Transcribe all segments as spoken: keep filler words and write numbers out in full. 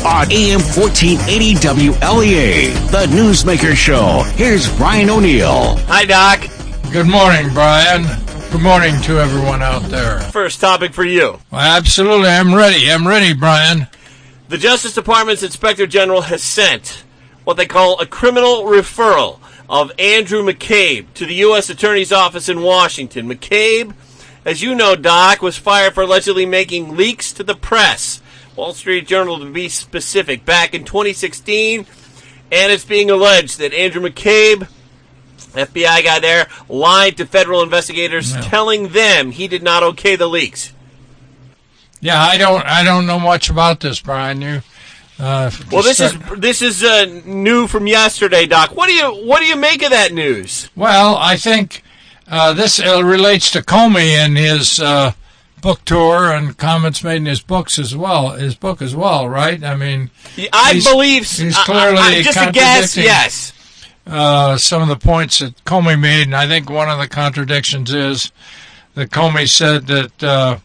on A M fourteen eighty W L E A, the Newsmaker Show. Here's Brian O'Neill. Hi, Doc. Good morning, Brian. Good morning to everyone out there. First topic for you. Well, absolutely. I'm ready. I'm ready, Brian. The Justice Department's Inspector General has sent what they call a criminal referral of Andrew McCabe to the U S Attorney's Office in Washington. McCabe, as you know, Doc, was fired for allegedly making leaks to the press. Wall Street Journal, to be specific, back in twenty sixteen. And it's being alleged that Andrew McCabe, F B I guy there, lied to federal investigators, no. telling them he did not okay the leaks. Yeah, I don't, I don't know much about this, Brian. You, uh, well, this start... is this is uh, new from yesterday, Doc. What do you what do you make of that news? Well, I think uh, this uh, relates to Comey and his uh, book tour and comments made in his books as well. His book as well, right? I mean, I he's, believe he's clearly I, I, just a guess. Yes. Uh, some of the points that Comey made, and I think one of the contradictions is that Comey said that uh,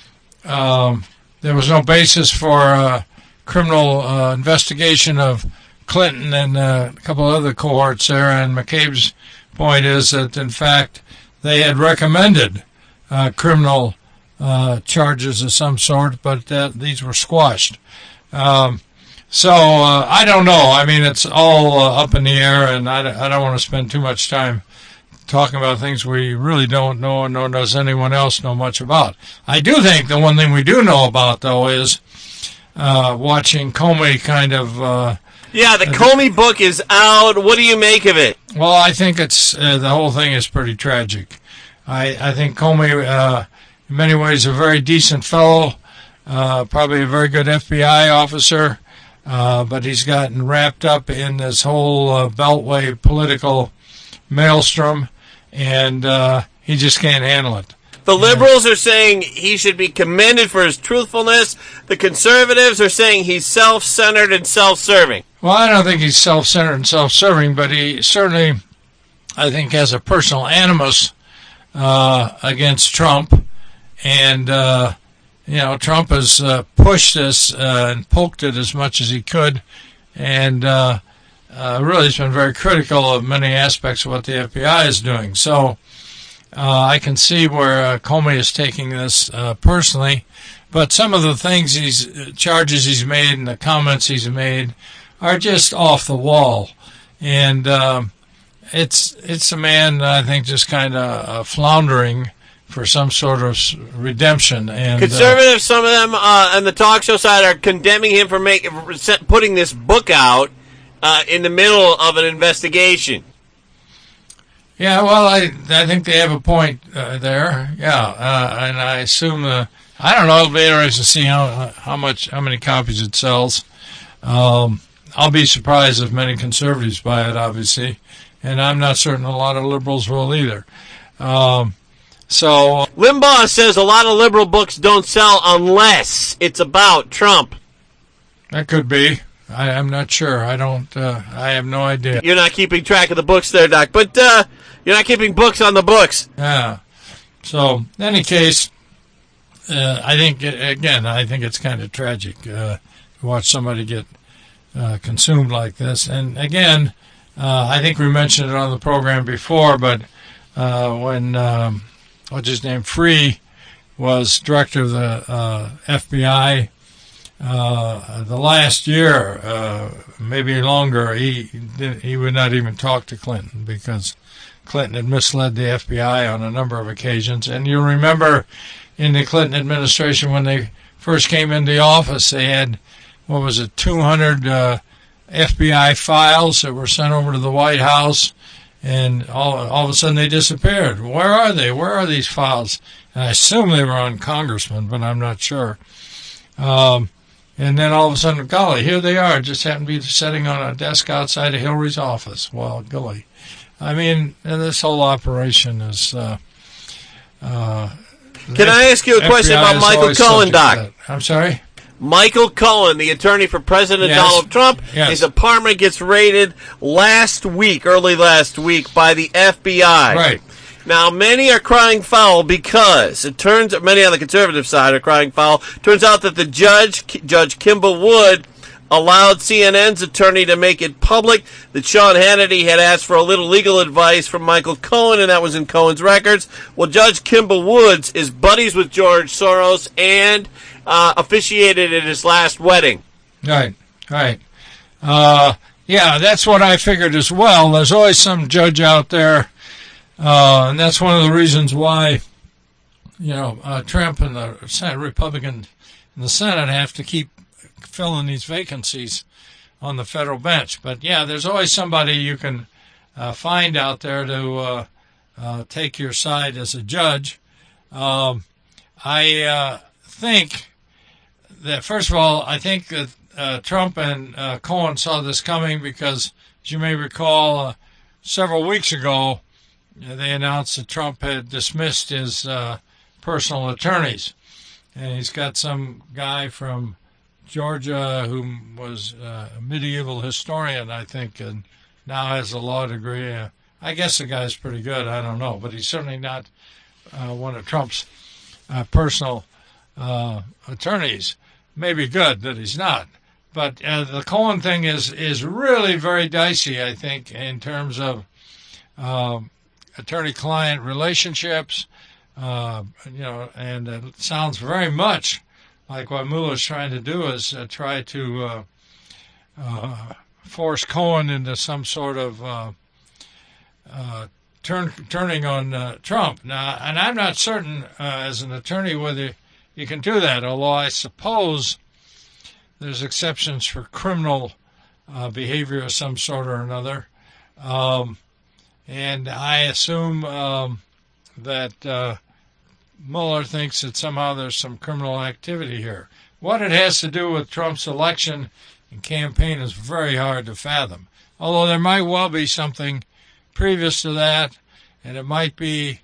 um, there was no basis for uh, criminal uh, investigation of Clinton and uh, a couple of other cohorts there, and McCabe's point is that, in fact, they had recommended uh, criminal uh, charges of some sort, but that these were squashed. Um, So, uh, I don't know. I mean, it's all uh, up in the air, and I, I don't want to spend too much time talking about things we really don't know, and nor does anyone else know much about. I do think the one thing we do know about, though, is uh, watching Comey kind of... Uh, yeah, the uh, Comey book is out. What do you make of it? Well, I think it's uh, the whole thing is pretty tragic. I, I think Comey, uh, in many ways, a very decent fellow, uh, probably a very good F B I officer. Uh, but he's gotten wrapped up in this whole uh, Beltway political maelstrom, and uh, he just can't handle it. The liberals are saying he should be commended for his truthfulness. The conservatives are saying he's self-centered and self-serving. Well, I don't think he's self-centered and self-serving, but he certainly, I think, has a personal animus uh, against Trump, and uh You know, Trump has uh, pushed this uh, and poked it as much as he could, and uh, uh, really has been very critical of many aspects of what the F B I is doing. So uh, I can see where uh, Comey is taking this uh, personally, but some of the things he's charges he's made and the comments he's made are just off the wall, and um, it's it's a man I think just kind of uh, floundering for some sort of redemption. And conservatives, uh, some of them uh, on the talk show side are condemning him for make, putting this book out uh, in the middle of an investigation. Yeah, well, I I think they have a point uh, there. Yeah, uh, and I assume uh, I don't know. It'll be interesting to see how how much how many copies it sells. Um, I'll be surprised if many conservatives buy it, obviously, and I'm not certain a lot of liberals will either. Um, So Limbaugh says a lot of liberal books don't sell unless it's about Trump. That could be. I, I'm not sure. I don't. Uh, I have no idea. You're not keeping track of the books there, Doc. But uh, you're not keeping books on the books. Yeah. So in any case, uh, I think again, I think it's kind of tragic uh, to watch somebody get uh, consumed like this. And again, uh, I think we mentioned it on the program before, but uh, when. Um, What's his name? Free was director of the uh, F B I. Uh, the last year, uh, maybe longer, he he would not even talk to Clinton because Clinton had misled the F B I on a number of occasions. And you remember in the Clinton administration when they first came into office, they had, what was it, two hundred uh, F B I files that were sent over to the White House. And all, all of a sudden they disappeared. Where are they? Where are these files? And I assume they were on congressmen, but I'm not sure. Um, and then all of a sudden, golly, here they are. Just happen to be sitting on a desk outside of Hillary's office. Well, golly. I mean, this whole operation is... Uh, uh, Can I ask you a question about Michael Cohen, Doc? I'm sorry? Michael Cohen, the attorney for President yes. Donald Trump, yes. his apartment gets raided last week, early last week, by the F B I. Right. Now, many are crying foul because it turns many on the conservative side are crying foul. Turns out that the judge, Judge Kimball Wood, allowed C N N's attorney to make it public that Sean Hannity had asked for a little legal advice from Michael Cohen, and that was in Cohen's records. Well, Judge Kimball Woods is buddies with George Soros and uh, officiated at his last wedding. Right, right. Uh, yeah, that's what I figured as well. There's always some judge out there, uh, and that's one of the reasons why, you know, uh, Trump and the Senate Republicans in the Senate have to keep filling these vacancies on the federal bench. But, yeah, there's always somebody you can uh, find out there to uh, uh, take your side as a judge. Um, I uh, think that, first of all, I think that uh, Trump and uh, Cohen saw this coming because, as you may recall, uh, several weeks ago, they announced that Trump had dismissed his uh, personal attorneys. And he's got some guy from Georgia who was uh, a medieval historian, I think, and now has a law degree. Uh, I guess the guy's pretty good. I don't know. But he's certainly not uh, one of Trump's uh, personal uh, attorneys. Maybe good that he's not. But uh, the Cohen thing is, is really very dicey, I think, in terms of uh, attorney-client relationships. Uh, you know, and it sounds very much like what Mueller's trying to do is uh, try to uh, uh, force Cohen into some sort of uh, uh, turn, turning on uh, Trump. Now, and I'm not certain uh, as an attorney whether you can do that, although I suppose there's exceptions for criminal uh, behavior of some sort or another. Um, and I assume um, that uh, Mueller thinks that somehow there's some criminal activity here. What it has to do with Trump's election and campaign is very hard to fathom, although there might well be something previous to that, and it might be,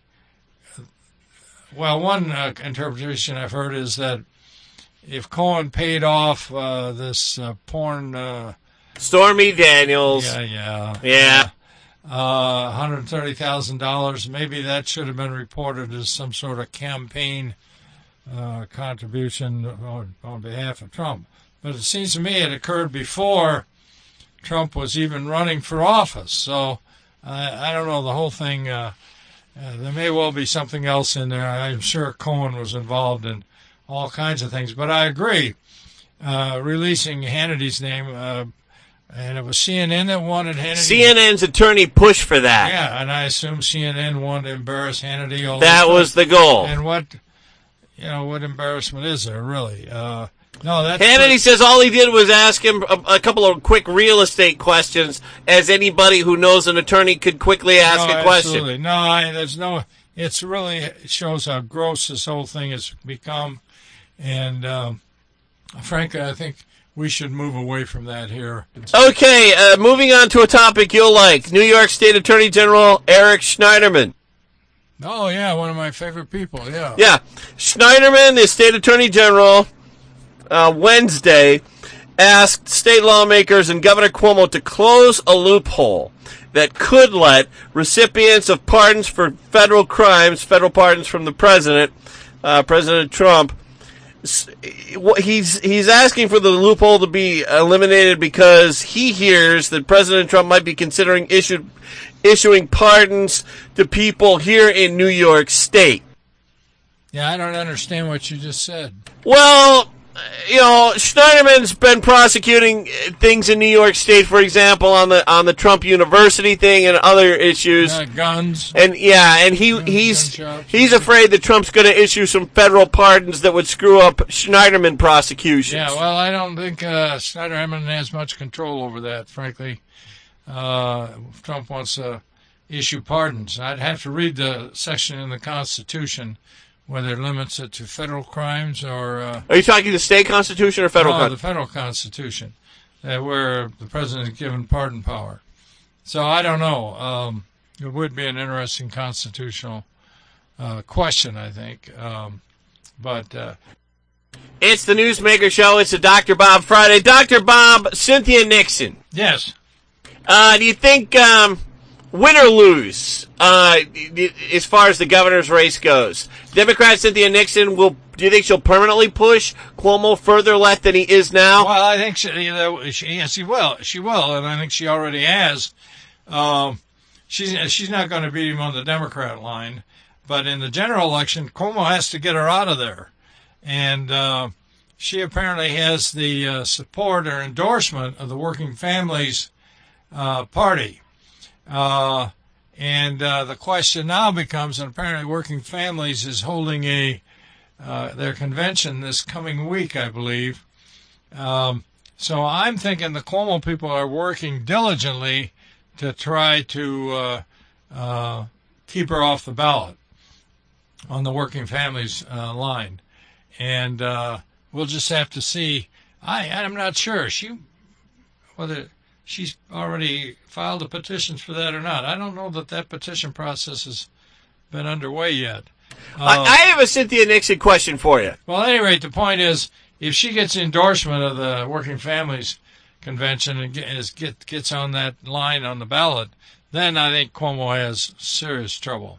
well, one uh, interpretation I've heard is that if Cohen paid off uh, this uh, porn... Uh, Stormy Daniels. Yeah, yeah. Yeah. Uh, one hundred thirty thousand dollars. Maybe that should have been reported as some sort of campaign uh, contribution on, on behalf of Trump. But it seems to me it occurred before Trump was even running for office. So I, I don't know, the whole thing, uh, uh, there may well be something else in there. I'm sure Cohen was involved in all kinds of things. But I agree, uh, releasing Hannity's name, uh, and it was C N N that wanted Hannity. C N N's attorney pushed for that. Yeah, and I assume C N N wanted to embarrass Hannity. All that was the goal. And what, you know, what embarrassment is there, really? Uh, no, that's Hannity pretty- says all he did was ask him a, a couple of quick real estate questions, as anybody who knows an attorney could quickly ask no, a question. Absolutely. No, I, there's no, it's really, it shows how gross this whole thing has become. And um, frankly, I think we should move away from that here. Okay, uh, moving on to a topic you'll like. New York State Attorney General Eric Schneiderman. Oh, yeah, one of my favorite people, yeah. Yeah. Schneiderman, the State Attorney General, uh, Wednesday, asked state lawmakers and Governor Cuomo to close a loophole that could let recipients of pardons for federal crimes, federal pardons from the president, uh, President Trump, He's he's asking for the loophole to be eliminated because he hears that President Trump might be considering issued, issuing pardons to people here in New York State. Yeah, I don't understand what you just said. Well, you know, Schneiderman's been prosecuting things in New York State, for example, on the on the Trump University thing and other issues. Uh, guns. And yeah, and he Guns, he's gun shops. he's afraid that Trump's going to issue some federal pardons that would screw up Schneiderman prosecutions. Yeah, well, I don't think uh, Schneiderman has much control over that, frankly. Uh, if Trump wants to issue pardons, I'd have to read the section in the Constitution whether it limits it to federal crimes or... Uh, Are you talking the state constitution or federal no, constitution? the federal constitution, uh, where the president is given pardon power. So I don't know. Um, it would be an interesting constitutional uh, question, I think. Um, but... Uh, it's the Newsmaker Show. It's the Doctor Bob Friday. Doctor Bob, Cynthia Nixon. yes. Uh, do you think... Um, win or lose, uh, as far as the governor's race goes, Democrat Cynthia Nixon will. Do you think she'll permanently push Cuomo further left than he is now? Well, I think she, you know, she yes, she will. She will, and I think she already has. Um, she's she's not going to beat him on the Democrat line, but in the general election, Cuomo has to get her out of there, and uh, she apparently has the uh, support or endorsement of the Working Families uh, Party. Uh, and uh, the question now becomes, and apparently Working Families is holding a uh, their convention this coming week, I believe. Um, so I'm thinking the Cuomo people are working diligently to try to uh, uh, keep her off the ballot on the Working Families uh, line. And uh, we'll just have to see. I, I'm not sure she whether she's already filed the petitions for that or not. I don't know that that petition process has been underway yet. Uh, I, I have a Cynthia Nixon question for you. Well, at any rate, the point is, if she gets endorsement of the Working Families Convention and gets, get, gets on that line on the ballot, then I think Cuomo has serious trouble.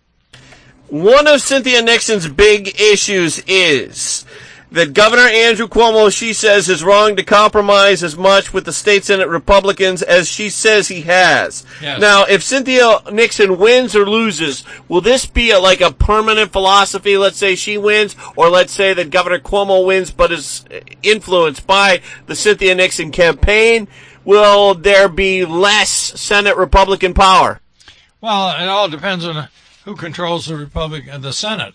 One of Cynthia Nixon's big issues is that Governor Andrew Cuomo, she says, is wrong to compromise as much with the state Senate Republicans as she says he has. Yes. Now, if Cynthia Nixon wins or loses, will this be a, like a permanent philosophy? Let's say she wins, or let's say that Governor Cuomo wins but is influenced by the Cynthia Nixon campaign. Will there be less Senate Republican power? Well, it all depends on who controls the Republic, the Senate.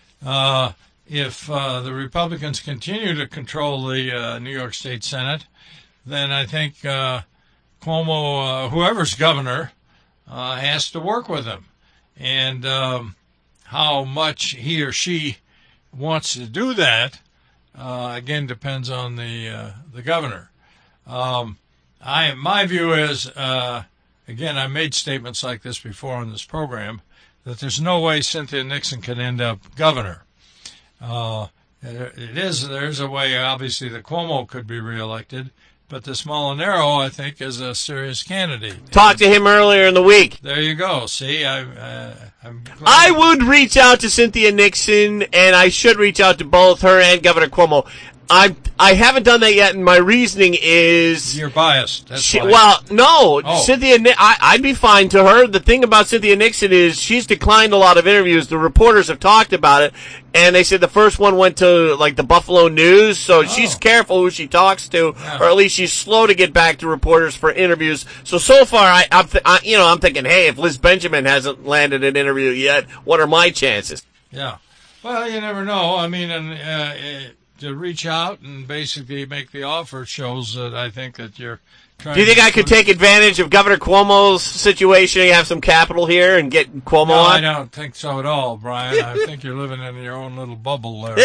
Uh, If uh, the Republicans continue to control the uh, New York State Senate, then I think uh, Cuomo, uh, whoever's governor, uh, has to work with them. And um, how much he or she wants to do that, uh, again, depends on the uh, the governor. Um, I my view is, uh, again, I made statements like this before on this program, that there's no way Cynthia Nixon can end up governor. Uh, it is, there's a way, obviously, that Cuomo could be reelected, but this Molinaro, I think, is a serious candidate. Talked to him earlier in the week. There you go. See, I, uh, I'm glad. I would reach out to Cynthia Nixon, and I should reach out to both her and Governor Cuomo. I I haven't done that yet, and my reasoning is You're biased. That's she, why. well, no, Oh. Cynthia. I, I'd be fine to her. The thing about Cynthia Nixon is she's declined a lot of interviews. The reporters have talked about it, and they said the first one went to like the Buffalo News. So Oh. she's careful who she talks to, Yeah. or at least she's slow to get back to reporters for interviews. So so far, I, I'm th- I, you know I'm thinking, hey, if Liz Benjamin hasn't landed an interview yet, what are my chances? Yeah. Well, you never know. I mean, and, uh, uh, to reach out and basically make the offer shows that I think that you're trying Do you think to I could take advantage of Governor Cuomo's situation? You have some capital here and get Cuomo No, I on? don't think so at all, Brian. I think you're living in your own little bubble there.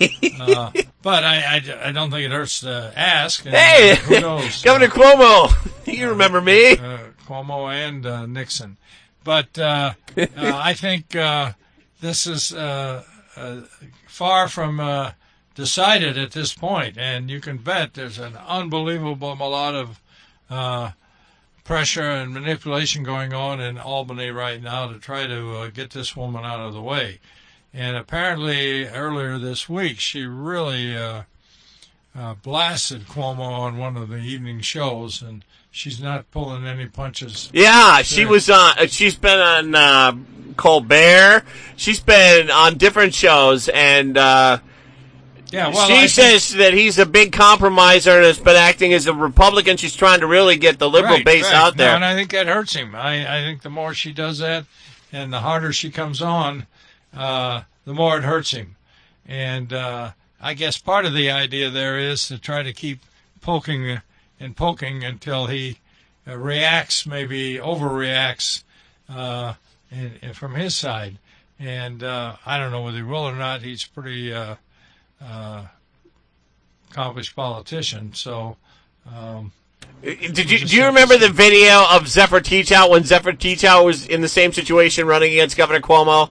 Uh, but I, I, I don't think it hurts to ask. And, Hey, uh, who knows? Governor Cuomo, you remember me? Uh, Cuomo and uh, Nixon. But uh, uh, I think uh, this is uh, uh, far from uh, decided at this point, and you can bet there's an unbelievable lot of uh, pressure and manipulation going on in Albany right now to try to uh, get this woman out of the way. And apparently earlier this week, she really uh, uh, blasted Cuomo on one of the evening shows, and she's not pulling any punches. Yeah, she was on. She's been on uh, Colbert. She's been on different shows, and uh, Yeah, well, she I says think, that he's a big compromiser and has been acting as a Republican. She's trying to really get the liberal right, base right. out there. No, and I think that hurts him. I, I think the more she does that, and the harder she comes on, uh, the more it hurts him. And uh, I guess part of the idea there is to try to keep poking and poking until he uh, reacts, maybe overreacts uh, in, in, from his side. And uh, I don't know whether he will or not. He's pretty uh, uh, accomplished politician, so. Um, Did you do you remember the video of Zephyr Teachout when Zephyr Teachout was in the same situation running against Governor Cuomo?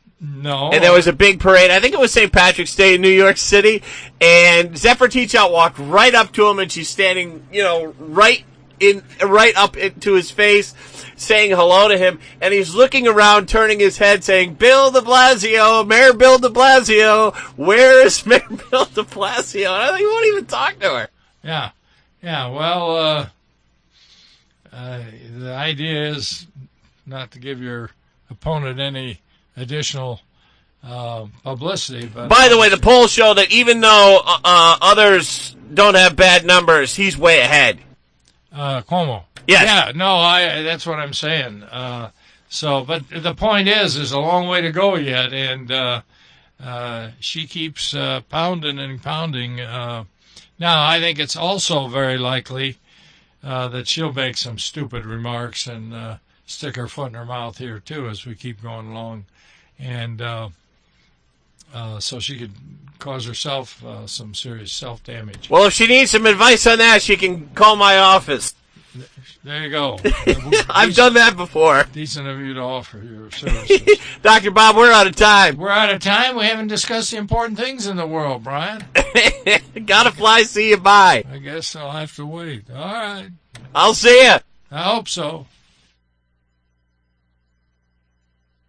No. And there was a big parade. I think it was Saint Patrick's Day in New York City. And Zephyr Teachout walked right up to him, and she's standing, you know, right in right up into his face, saying hello to him, and he's looking around, turning his head, saying, Bill de Blasio, Mayor Bill de Blasio, where is Mayor Bill de Blasio? And I think he won't even talk to her. Yeah, yeah, well, uh, uh, the idea is not to give your opponent any additional uh, publicity. But by the way, the polls show that even though uh, others don't have bad numbers, he's way ahead. Uh, Cuomo. Yes. Yeah, no, I. That's what I'm saying. Uh, so, but the point is, there's a long way to go yet, and uh, uh, she keeps uh, pounding and pounding. Uh, now, I think it's also very likely uh, that she'll make some stupid remarks and uh, stick her foot in her mouth here too as we keep going along, and uh, uh, so she could cause herself uh, some serious self-damage. Well, if she needs some advice on that, she can call my office. There you go. I've done that before. Decent of you to offer your services. Doctor Bob, we're out of time. We're out of time. We haven't discussed the important things in the world, Brian. Gotta fly, see you, bye. I guess I'll have to wait. All right. I'll see you. I hope so.